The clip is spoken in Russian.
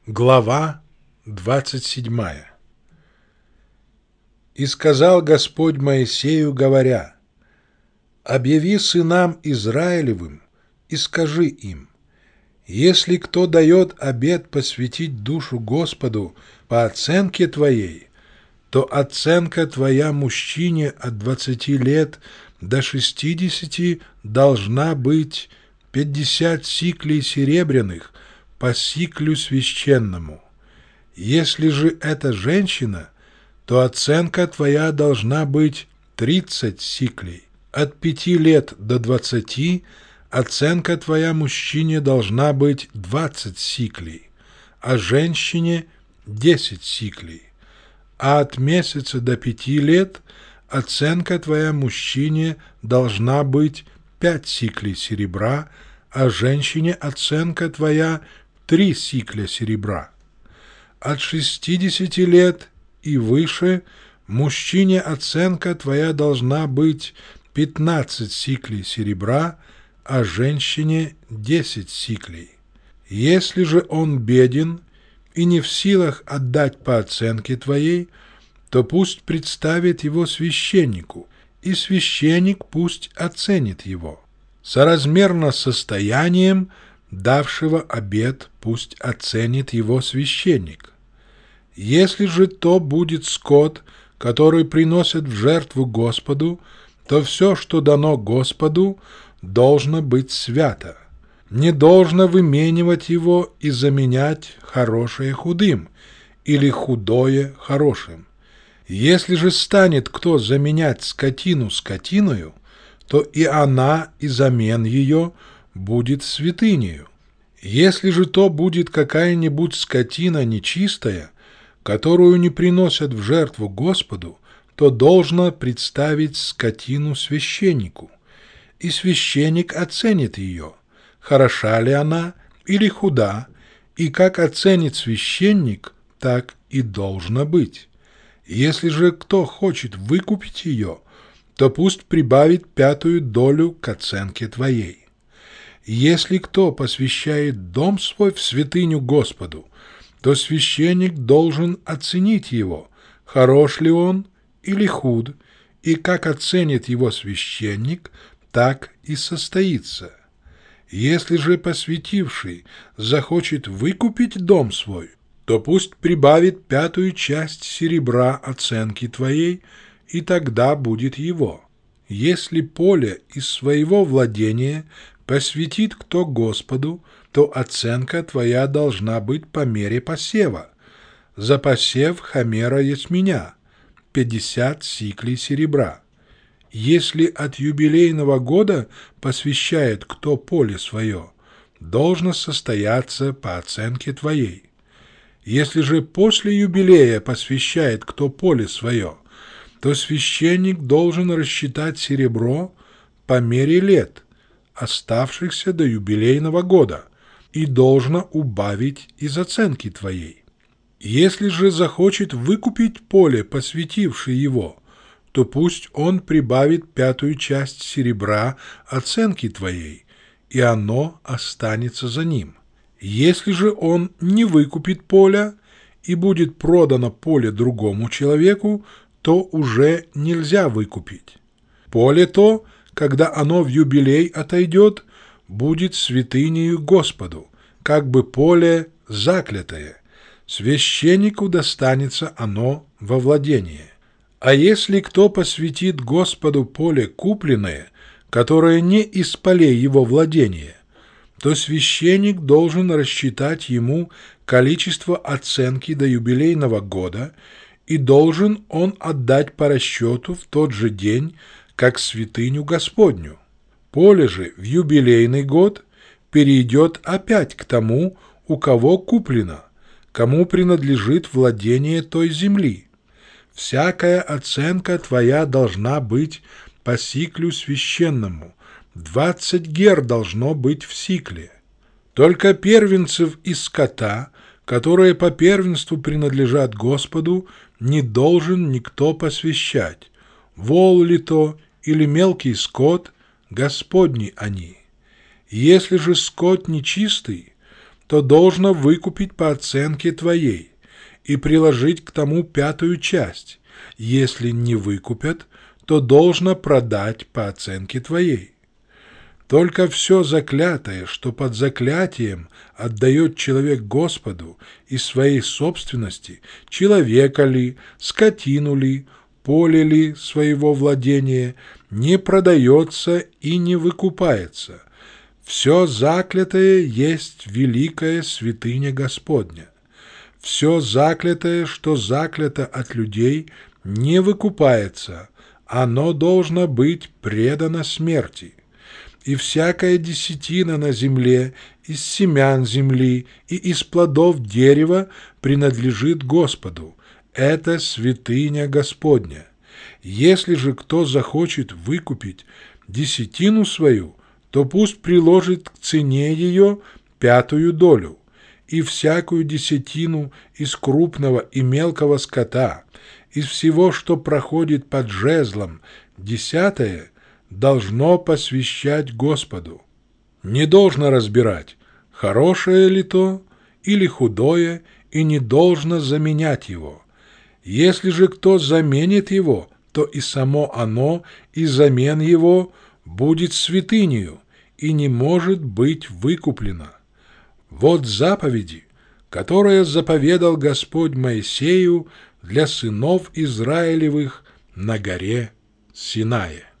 Глава 27. «И сказал Господь Моисею, говоря: объяви сынам Израилевым и скажи им: если кто дает обет посвятить душу Господу по оценке твоей, то оценка твоя мужчине от 20 лет до 60 должна быть 50 сиклей серебряных по сиклю священному. Если же это женщина, то оценка твоя должна быть 30 сиклей. От 5 лет до 20 оценка твоя мужчине должна быть 20 сиклей, а женщине 10 сиклей. А от месяца до 5 лет оценка твоя мужчине должна быть 5 сиклей серебра, а женщине оценка твоя 3 сикля серебра. От 60 лет и выше мужчине оценка твоя должна быть 15 сиклей серебра, а женщине 10 сиклей. Если же он беден и не в силах отдать по оценке твоей, то пусть представит его священнику, и священник пусть оценит его. Соразмерно состоянием давшего обет пусть оценит его священник. Если же то будет скот, который приносят в жертву Господу, то все, что дано Господу, должно быть свято. Не должно выменивать его и заменять хорошее худым или худое хорошим. Если же станет кто заменять скотину скотиною, то и она, и замен ее будет святынею. Если же то будет какая-нибудь скотина нечистая, которую не приносят в жертву Господу, то должно представить скотину священнику, и священник оценит ее, хороша ли она или худа, и как оценит священник, так и должно быть. Если же кто хочет выкупить ее, то пусть прибавит 5 долю к оценке твоей. Если кто посвящает дом свой в святыню Господу, то священник должен оценить его, хорош ли он или худ, и как оценит его священник, так и состоится. Если же посвятивший захочет выкупить дом свой, то пусть прибавит 5 часть серебра оценки твоей, и тогда будет его. Если поле из своего владения посвятит кто Господу, то оценка твоя должна быть по мере посева. За посев хомера ячменя 50 сиклей серебра. Если от юбилейного года посвящает кто поле свое, должно состояться по оценке твоей. Если же после юбилея посвящает кто поле свое, то священник должен рассчитать серебро по мере лет, оставшихся до юбилейного года, и должно убавить из оценки твоей. Если же захочет выкупить поле, посвятивший его, то пусть он прибавит 5 часть серебра оценки твоей, и оно останется за ним. Если же он не выкупит поля, и будет продано поле другому человеку, то уже нельзя выкупить. Поле то, когда оно в юбилей отойдет, будет святынею Господу, как бы поле заклятое. Священнику достанется оно во владение. А если кто посвятит Господу поле купленное, которое не из полей его владения, то священник должен рассчитать ему количество оценки до юбилейного года, и должен он отдать по расчету в тот же день, как святыню Господню. Поле же в юбилейный год перейдет опять к тому, у кого куплено, кому принадлежит владение той земли. Всякая оценка твоя должна быть по сиклю священному, 20 гер должно быть в сикле. Только первенцев из скота, которые по первенству принадлежат Господу, не должен никто посвящать, вол ли то или мелкий скот, Господни они. Если же скот нечистый, то должно выкупить по оценке твоей и приложить к тому 5-ю часть. Если не выкупят, то должно продать по оценке твоей. Только все заклятое, что под заклятием отдает человек Господу из своей собственности, человека ли, скотину ли, поле ли своего владения, не продается и не выкупается. Все заклятое есть великая святыня Господня. Все заклятое, что заклято от людей, не выкупается, оно должно быть предано смерти. И всякая десятина на земле, из семян земли и из плодов дерева принадлежит Господу. Это святыня Господня. Если же кто захочет выкупить десятину свою, то пусть приложит к цене ее 5-ю долю, и всякую десятину из крупного и мелкого скота, из всего, что проходит под жезлом, 10-е, должно посвящать Господу. Не должно разбирать, хорошее ли то или худое, и не должно заменять его. Если же кто заменит его, то и само оно, и замен его будет святынею, и не может быть выкуплено. Вот заповеди, которые заповедал Господь Моисею для сынов Израилевых на горе Синае.